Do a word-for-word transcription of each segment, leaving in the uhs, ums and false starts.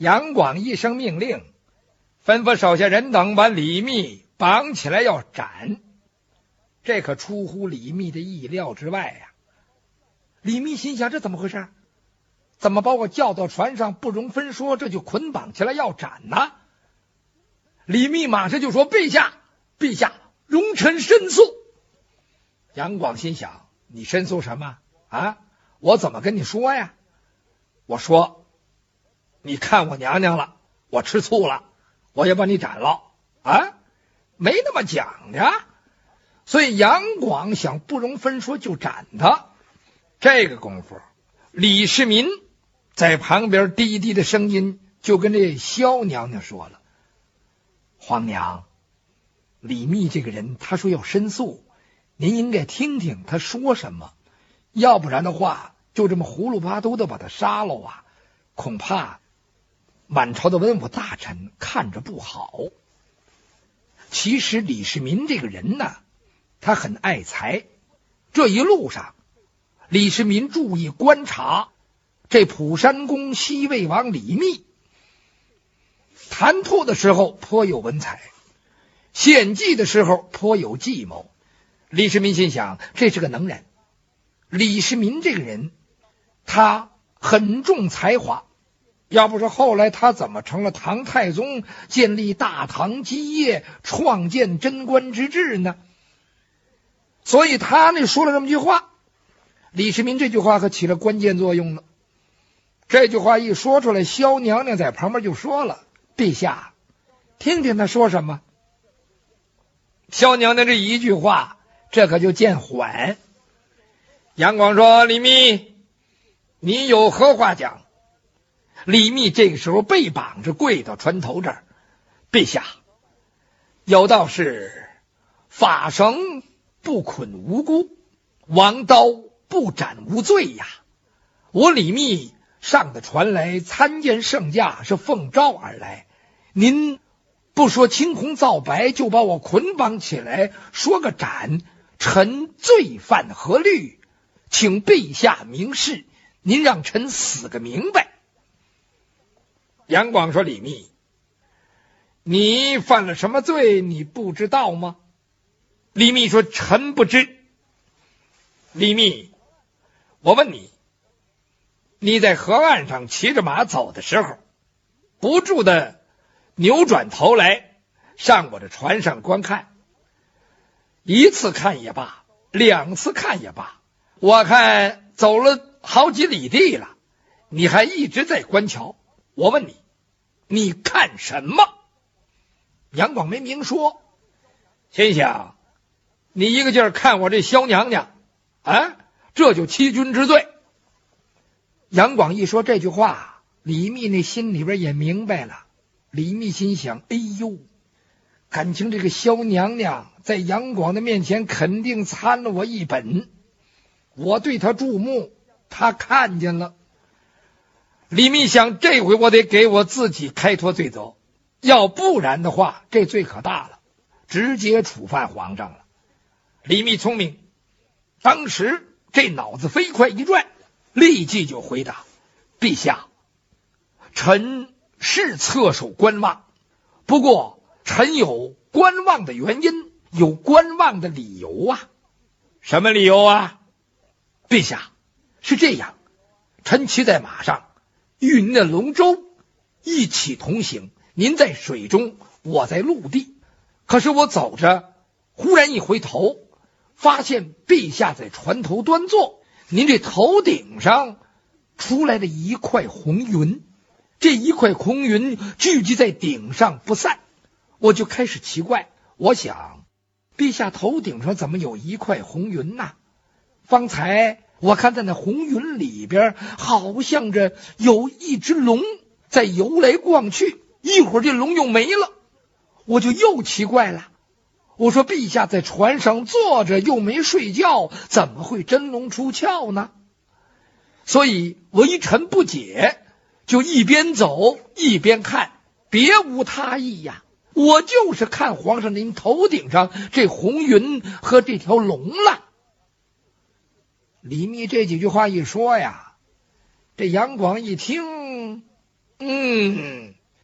杨广一声命令，吩咐手下人等把李密绑起来要斩。这可出乎李密的意料之外呀、啊！李密心想，这怎么回事？怎么把我叫到船上不容分说，这就捆绑起来要斩呢？李密马上就说：“陛下，陛下，容臣申诉。”杨广心想，你申诉什么啊？我怎么跟你说呀？我说，你看我娘娘了，我吃醋了，我也把你斩了啊，没那么讲的。所以杨广想不容分说就斩他。这个功夫，李世民在旁边低低的声音就跟这萧娘娘说了：“皇娘，李密这个人，他说要申诉，您应该听听他说什么，要不然的话，就这么葫芦巴都的把他杀了啊，恐怕满朝的文武大臣看着不好。”其实李世民这个人呢，他很爱才。这一路上，李世民注意观察这蒲山公西魏王李密，谈吐的时候颇有文采，献计的时候颇有计谋。李世民心想，这是个能人。李世民这个人，他很重才华，要不是后来他怎么成了唐太宗，建立大唐基业，创建贞观之治呢？所以他那说了这么句话，李世民这句话可起了关键作用了。这句话一说出来，萧娘娘在旁边就说了：“陛下，听听他说什么。”萧娘娘这一句话，这可就见缓。杨广说：“李密，你有何话讲？”李密这个时候被绑着跪到船头这儿：“陛下，有道是法绳不捆无辜，王刀不斩无罪呀。我李密上的船来参见圣驾，是奉诏而来，您不说青红皂白就把我捆绑起来，说个斩，臣罪犯何虑？请陛下明示，您让臣死个明白。”杨广说：“李密，你犯了什么罪，你不知道吗？”李密说：“臣不知。”李密，我问你，你在河岸上骑着马走的时候，不住的扭转头来上我的船上观看，一次看也罢，两次看也罢，我看走了好几里地了，你还一直在观瞧。我问你，你看什么？杨广没明说，心想，你一个劲儿看我这萧娘娘啊，这就欺君之罪。杨广一说这句话，李密那心里边也明白了。李密心想，哎呦，感情这个萧娘娘在杨广的面前肯定参了我一本，我对她注目，她看见了。李密想，这回我得给我自己开脱罪责，要不然的话，这罪可大了，直接处犯皇上了。李密聪明，当时这脑子飞快一转，立即就回答：“陛下，臣是侧首观望，不过臣有观望的原因，有观望的理由啊。”“什么理由啊？”“陛下，是这样，臣骑在马上，与您的龙舟一起同行，您在水中，我在陆地。可是我走着，忽然一回头，发现陛下在船头端坐，您这头顶上出来了一块红云，这一块红云聚集在顶上不散。我就开始奇怪，我想，陛下头顶上怎么有一块红云呢？方才我看在那红云里边，好像着有一只龙在游来逛去，一会儿这龙又没了，我就又奇怪了。我说，陛下在船上坐着又没睡觉，怎么会真龙出窍呢？所以我一沉不解，就一边走一边看，别无他意呀，我就是看皇上您头顶上这红云和这条龙了。李密这几句话一说呀，这杨广一听，嗯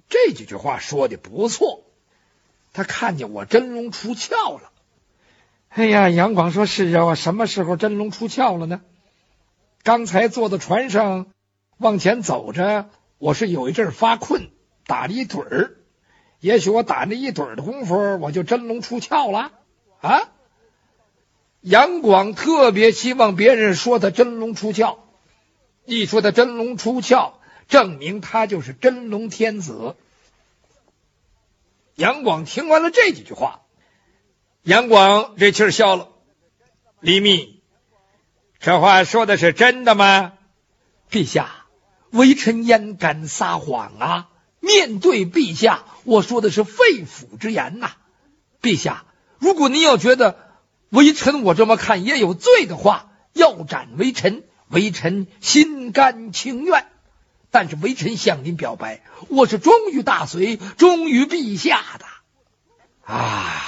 这几句话说的不错，他看见我真龙出窍了。哎呀，杨广说是啊，我什么时候真龙出窍了呢？刚才坐在船上往前走着，我是有一阵发困，打了一盹儿，也许我打那一盹儿的功夫，我就真龙出窍了啊！杨广特别希望别人说他真龙出窍，一说他真龙出窍，证明他就是真龙天子。杨广听完了这几句话，杨广这气儿消了。李密，这话说的是真的吗？陛下，微臣焉敢撒谎啊？面对陛下，我说的是肺腑之言呐、啊。陛下，如果您要觉得微臣我这么看也有罪的话，要斩微臣，微臣心甘情愿。但是微臣向您表白，我是忠于大隋，忠于陛下的啊。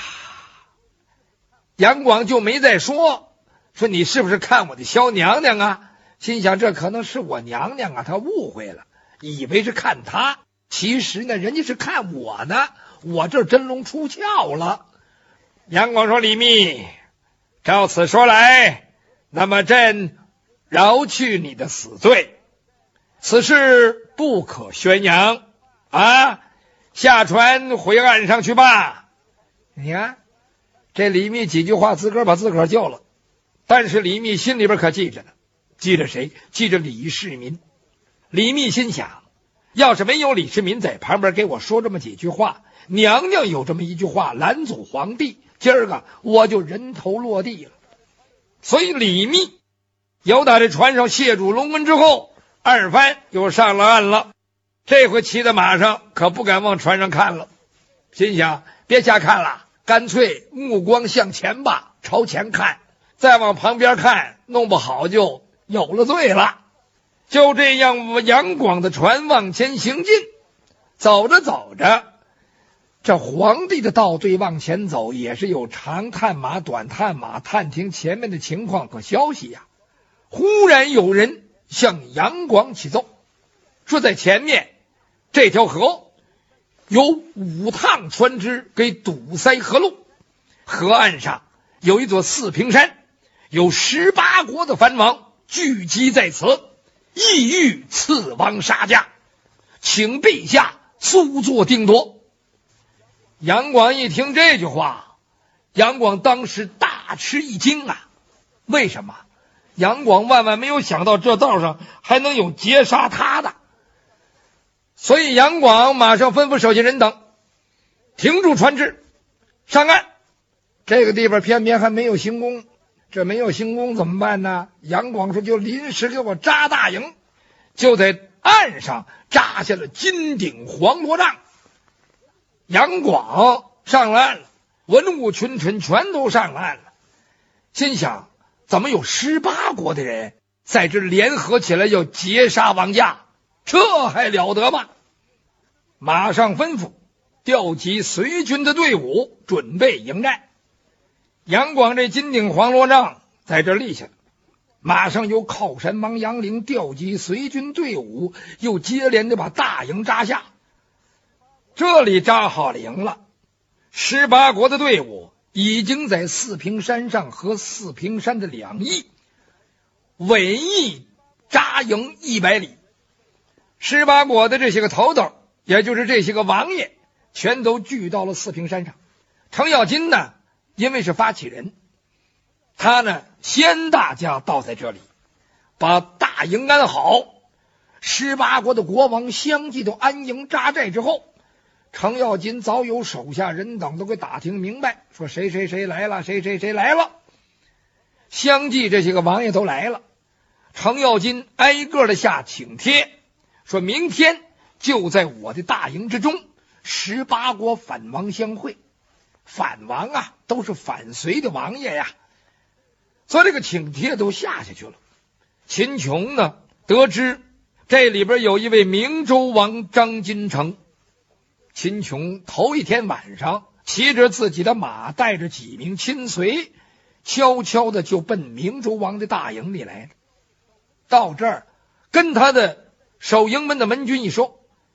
杨广就没再说，说你是不是看我的萧娘娘啊？心想这可能是我娘娘啊，她误会了，以为是看她，其实呢人家是看我呢，我这真龙出窍了。杨广说，李密，照此说来，那么朕饶去你的死罪，此事不可宣扬啊，下船回岸上去吧。你看这李密几句话自个儿把自个儿救了，但是李密心里边可记着呢，记着谁？记着李世民。李密心想，要是没有李世民在旁边给我说这么几句话，娘娘有这么一句话拦阻皇帝，今儿个我就人头落地了。所以李密由打这船上谢主龙门之后，二番又上了岸了。这回骑在马上可不敢往船上看了，心想别瞎看了，干脆目光向前吧，朝前看，再往旁边看，弄不好就有了罪了。就这样，杨广的船往前行进，走着走着，这皇帝的道队往前走，也是有长探马、短探马探听前面的情况和消息呀、啊。忽然有人向杨广起奏，说在前面这条河有五趟船只给堵塞河路，河岸上有一座四平山，有十八国的藩王聚集在此，意欲刺王杀驾，请陛下速作定夺。杨广一听这句话，杨广当时大吃一惊啊！为什么？杨广万万没有想到这道上还能有劫杀他的，所以杨广马上吩咐手下人等停住船只，上岸。这个地方偏偏还没有行宫，这没有行宫怎么办呢？杨广说就临时给我扎大营，就在岸上扎下了金顶黄罗帐。杨广上了岸了，文武群臣全都上了岸了，心想怎么有十八国的人在这联合起来要劫杀王家，这还了得吗？马上吩咐调集随军的队伍准备迎战。杨广这金顶黄罗帐在这立下，马上由靠山王杨凌调集随军队伍，又接连的把大营扎下。这里扎好了营了，十八国的队伍已经在四平山上和四平山的两翼尾翼扎营一百里。十八国的这些个头头，也就是这些个王爷，全都聚到了四平山上。程咬金呢，因为是发起人，他呢先大家到在这里，把大营安好。十八国的国王相继都安营扎寨之后，程咬金早有手下人等都给打听明白，说谁谁谁来了，谁谁谁来了。相继这些个王爷都来了，程咬金挨个的下请帖，说明天就在我的大营之中，十八国反王相会。反王啊，都是反隋的王爷呀，所以这个请帖都下下去了。秦琼呢，得知这里边有一位明州王张金城，秦琼头一天晚上骑着自己的马，带着几名亲随，悄悄的就奔明州王的大营里来了。到这儿跟他的守营门的门军一说，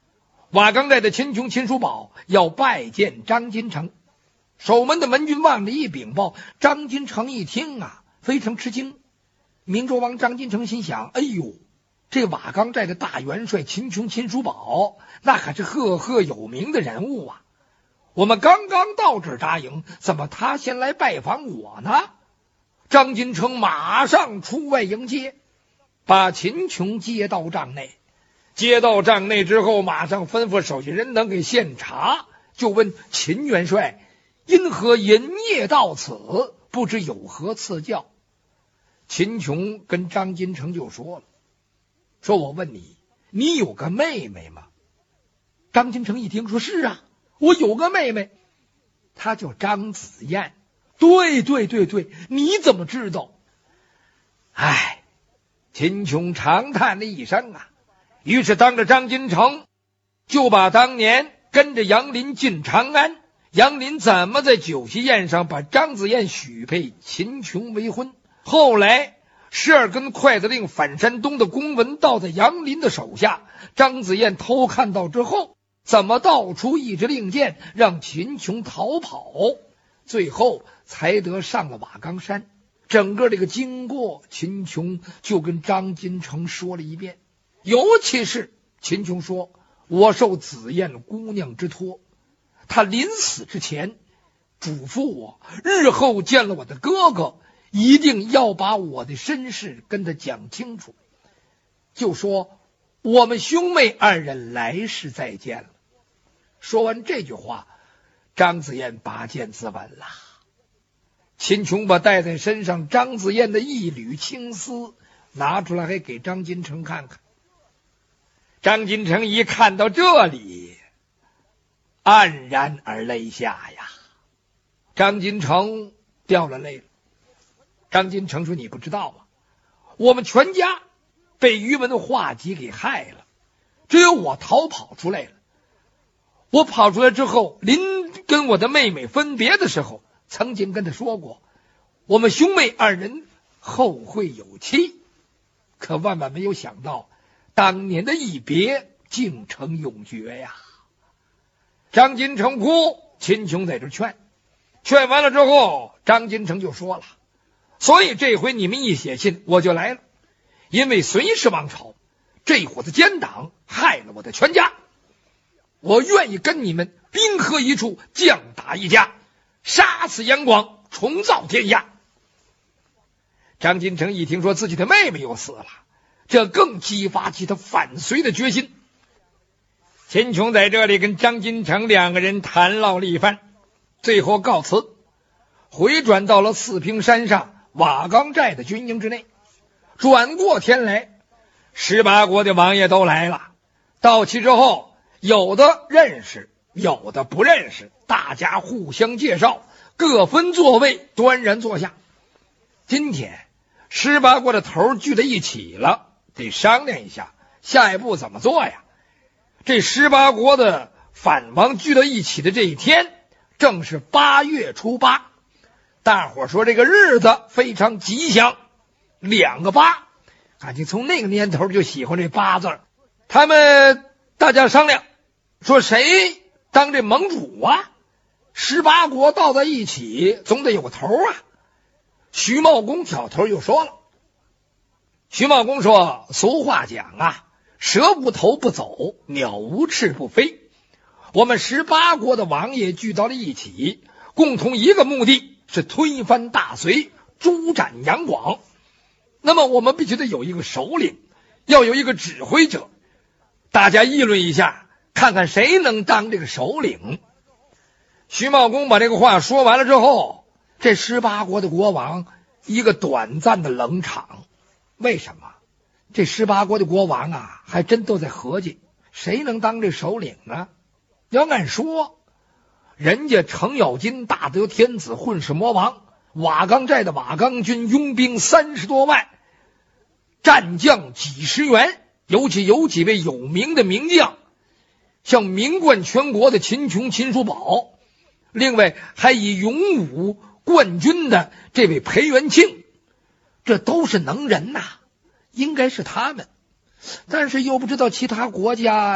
瓦岗寨的秦琼、秦叔宝要拜见张金城。守门的门军往里一禀报，张金城一听啊，非常吃惊。明州王张金城心想，哎呦，这瓦岗寨的大元帅秦琼、秦叔宝那可是赫赫有名的人物啊，我们刚刚到这儿扎营，怎么他先来拜访我呢？张金城马上出外迎接，把秦琼接到帐内。接到帐内之后，马上吩咐手下人等给献茶，就问秦元帅因何营夜到此，不知有何赐教。秦琼跟张金城就说了，说我问你，你有个妹妹吗？张金城一听说是啊，我有个妹妹，她叫张子燕。对对对对，你怎么知道？唉，秦琼长叹了一声啊，于是当着张金城就把当年跟着杨林进长安，杨林怎么在酒席宴上把张子燕许配秦琼为婚，后来十二根筷子令反山东的公文到在杨林的手下，张子燕偷看到之后，怎么道出一支令箭让秦琼逃跑，最后才得上了瓦岗山。整个这个经过，秦琼就跟张金城说了一遍。尤其是秦琼说，我受子燕姑娘之托，她临死之前嘱咐我，日后见了我的哥哥，一定要把我的身世跟他讲清楚，就说我们兄妹二人来世再见了。说完这句话，张子燕拔剑自刎了。秦琼把带在身上张子燕的一缕青丝拿出来，还给张金城看看。张金城一看到这里，黯然而泪下呀。张金城掉了泪了。张金城说，你不知道啊，我们全家被于文化及给害了，只有我逃跑出来了。我跑出来之后，临跟我的妹妹分别的时候，曾经跟他说过，我们兄妹二人后会有期。可万万没有想到，当年的一别竟成永绝呀。张金城哭，秦琼在这劝，劝完了之后，张金城就说了，所以这回你们一写信我就来了，因为隋氏王朝这伙子奸党害了我的全家，我愿意跟你们兵合一处，将打一家，杀死杨广，重造天下。张金城一听说自己的妹妹又死了，这更激发起他反隋的决心。秦琼在这里跟张金城两个人谈唠了一番，最后告辞，回转到了四平山上瓦岗寨的军营之内。转过天来，十八国的王爷都来了，到齐之后，有的认识，有的不认识，大家互相介绍，各分座位，端然坐下。今天十八国的头聚在一起了，得商量一下下一步怎么做呀。这十八国的反王聚到一起的这一天，正是八月初八，大伙说这个日子非常吉祥，两个八，感情从那个年头就喜欢这八字。他们大家商量说，谁当这盟主啊？十八国倒在一起，总得有个头啊。徐茂公挑头又说了，徐茂公说，俗话讲啊，蛇无头不走，鸟无翅不飞。我们十八国的王爷聚到了一起，共同一个目的是推翻大隋，诛斩杨广。那么我们必须得有一个首领，要有一个指挥者，大家议论一下，看看谁能当这个首领。徐茂公把这个话说完了之后，这十八国的国王一个短暂的冷场。为什么？这十八国的国王啊，还真都在合计谁能当这首领呢？要按说，人家程咬金大德天子，混世魔王，瓦岗寨的瓦岗军拥兵三十多万，战将几十员，尤其有几位有名的名将，像名冠全国的秦琼、秦叔宝，另外还以勇武冠军的这位裴元庆，这都是能人呐，应该是他们。但是又不知道其他国家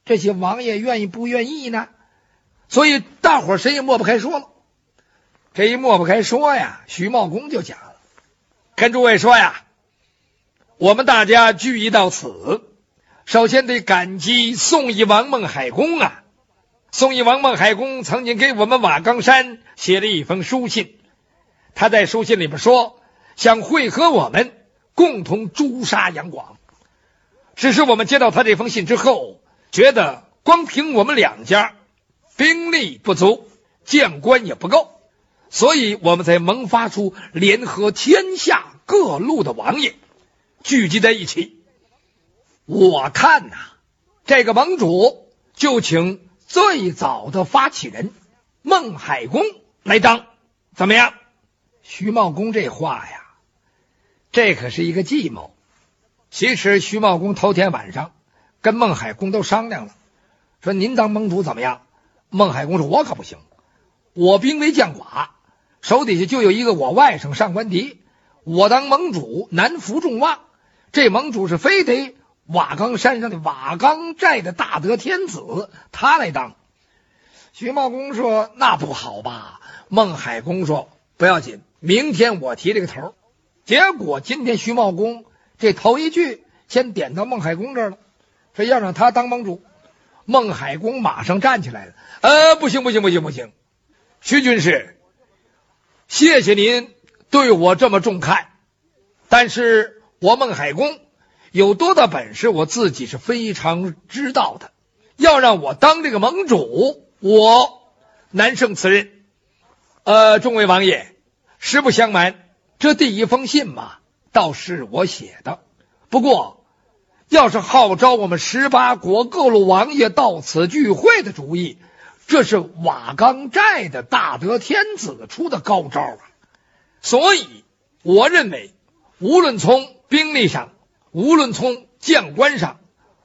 这些王爷愿意不愿意呢？所以大伙儿谁也抹不开说了。这一抹不开说呀，徐茂公就讲了，跟诸位说呀，我们大家聚义到此，首先得感激宋义王孟海公啊。宋义王孟海公曾经给我们瓦岗山写了一封书信，他在书信里边说想会合我们，共同诛杀杨广。只是我们接到他这封信之后，觉得光凭我们两家兵力不足，将官也不够，所以我们才萌发出联合天下各路的王爷聚集在一起。我看呐、啊，这个盟主就请最早的发起人孟海公来当，怎么样？徐茂公这话呀，这可是一个计谋。其实徐茂公头天晚上跟孟海公都商量了，说您当盟主怎么样？孟海公说我可不行，我兵为将寡，手底下就有一个我外甥上官迪，我当盟主难服众望，这盟主是非得瓦岗山上的瓦岗寨的大德天子他来当。徐茂公说那不好吧？孟海公说不要紧，明天我提这个头。结果今天徐茂公这头一句先点到孟海公这儿了，说要让他当盟主。孟海公马上站起来了，呃，不行不行不行不行，徐军师，谢谢您对我这么重看，但是我孟海公有多大本事我自己是非常知道的，要让我当这个盟主，我难胜此任。呃，众位王爷，实不相瞒，这第一封信嘛，倒是我写的，不过要是号召我们十八国各路王爷到此聚会的主意，这是瓦岗寨的大德天子出的高招啊！所以我认为，无论从兵力上，无论从将官上，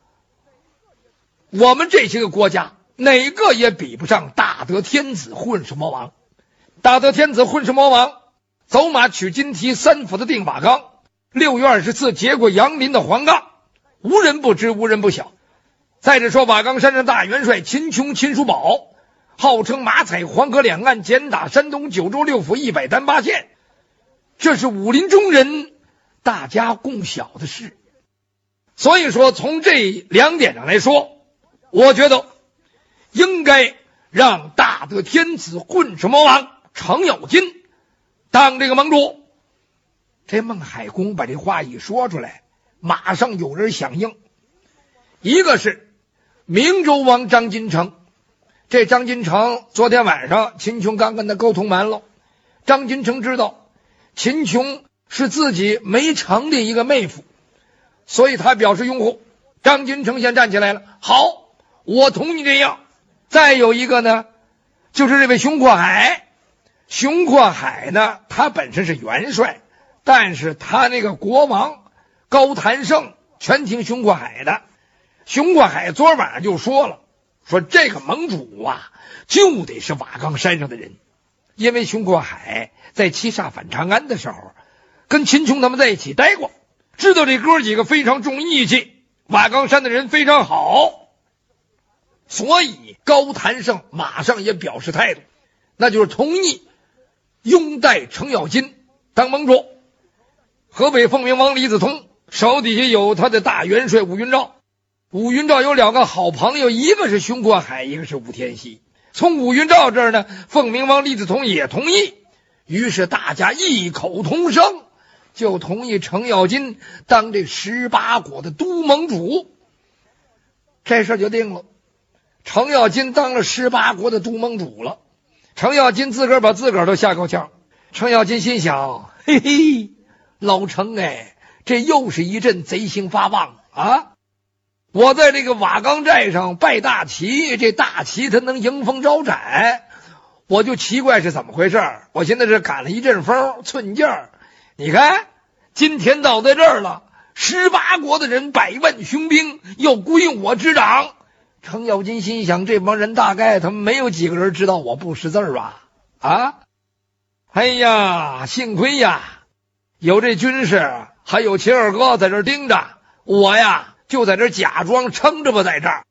我们这些个国家哪个也比不上大德天子混世魔王。大德天子混世魔王走马取金蹄，三府的定瓦岗，六月二十四结过杨林的黄冈，无人不知，无人不晓。再者说瓦岗山上大元帅秦琼秦叔宝，号称马踩黄河两岸，简打山东九州六府一百单八县，这是武林中人大家共晓的事。所以说从这两点上来说，我觉得应该让大德天子混世魔王程咬金当这个盟主。这孟海公把这话一说出来，马上有人响应。一个是明州王张金城，这张金城昨天晚上秦琼刚跟他沟通完了，张金城知道秦琼是自己没成的一个妹夫，所以他表示拥护。张金城先站起来了，好，我同意这样。再有一个呢，就是这位熊阔海。熊阔海呢，他本身是元帅，但是他那个国王高谭胜全听熊阔海的。熊阔海昨晚上就说了，说这个盟主啊就得是瓦岗山上的人，因为熊阔海在七煞反长安的时候跟秦琼他们在一起待过，知道这哥几个非常重义气，瓦岗山的人非常好，所以高谭胜马上也表示态度，那就是同意拥戴程咬金当盟主。河北凤鸣王李子通手底下有他的大元帅武云照，武云照有两个好朋友，一个是熊阔海，一个是武天锡。从武云照这儿呢，凤鸣王李子通也同意，于是大家异口同声就同意程咬金当这十八国的都盟主。这事就定了，程咬金当了十八国的都盟主了。程咬金自个儿把自个儿都吓够呛。程咬金心想，嘿嘿，老程哎，这又是一阵贼心发旺啊！我在这个瓦岗寨上拜大旗，这大旗它能迎风招展，我就奇怪是怎么回事。我现在是赶了一阵风，寸劲儿。你看今天到在这儿了，十八国的人百万雄兵要归我执掌。程咬金心想，这帮人大概他们没有几个人知道我不识字儿吧？啊，哎呀，幸亏呀有这军士还有秦二哥在这盯着我呀，就在这假装撑着吧，在这儿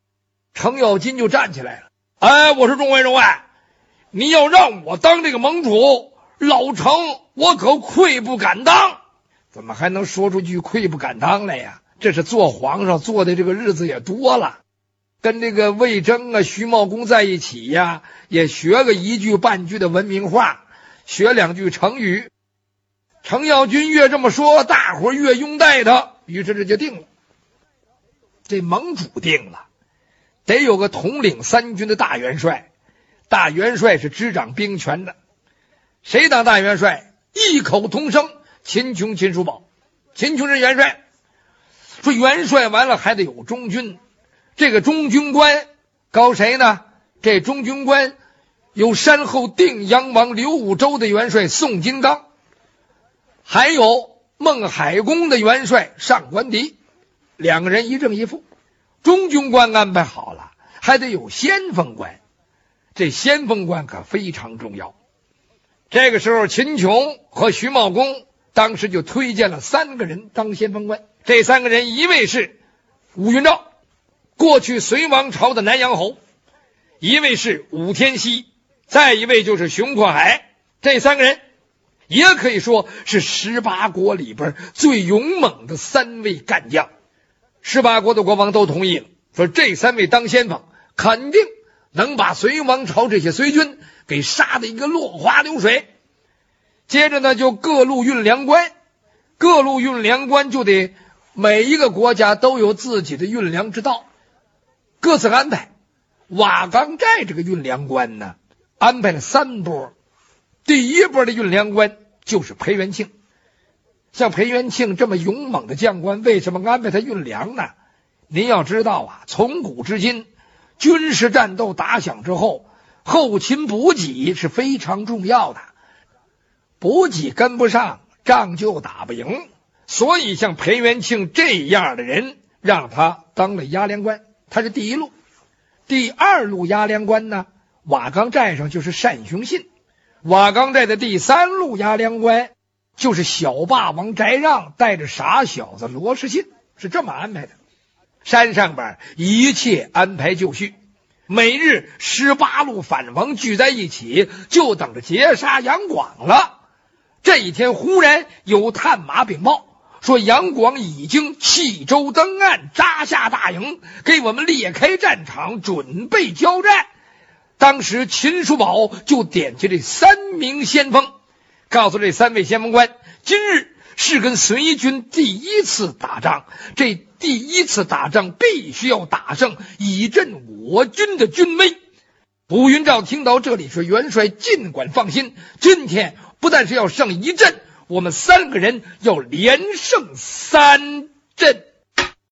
程咬金就站起来了，哎，我说众位众位，你要让我当这个盟主，老程我可愧不敢当。怎么还能说出句愧不敢当来呀？这是做皇上做的这个日子也多了，跟这个魏征啊、徐茂公在一起呀，也学个一句半句的文明话，学两句成语。程咬金越这么说，大伙越拥戴他，于是这就定了。这盟主定了，得有个统领三军的大元帅，大元帅是执掌兵权的。谁当大元帅？异口同声，秦琼、秦叔宝。秦琼是元帅，说元帅完了还得有中军，这个中军官高谁呢？这中军官有山后定阳王刘武周的元帅宋金刚，还有孟海公的元帅上官迪，两个人一正一负。中军官安排好了，还得有先锋官，这先锋官可非常重要。这个时候秦琼和徐茂公当时就推荐了三个人当先锋官。这三个人，一位是武云照，过去隋王朝的南阳侯；一位是武天锡，再一位就是熊阔海。这三个人也可以说是十八国里边最勇猛的三位干将。十八国的国王都同意了，说这三位当先锋，肯定能把隋王朝这些隋军给杀得一个落花流水。接着呢，就各路运粮官，各路运粮官就得每一个国家都有自己的运粮之道，各自安排。瓦岗寨这个运粮官呢，安排了三波。第一波的运粮官就是裴元庆。像裴元庆这么勇猛的将官，为什么安排他运粮呢？您要知道啊，从古至今，军事战斗打响之后，后勤补给是非常重要的，补给跟不上，仗就打不赢。所以像裴元庆这样的人，让他当了押粮官，他是第一路。第二路押粮官呢，瓦岗寨上就是单雄信。瓦岗寨的第三路押粮官就是小霸王翟让带着傻小子罗士信，是这么安排的。山上边一切安排就绪，每日十八路反王聚在一起，就等着截杀杨广了。这一天忽然有探马禀报，说杨广已经弃舟登岸，扎下大营，给我们列开战场，准备交战。当时秦叔宝就点起这三名先锋，告诉这三位先锋官，今日是跟隋军第一次打仗，这第一次打仗必须要打胜，以振我军的军威。武云照听到这里说，元帅尽管放心，今天不但是要胜一阵，我们三个人要连胜三阵。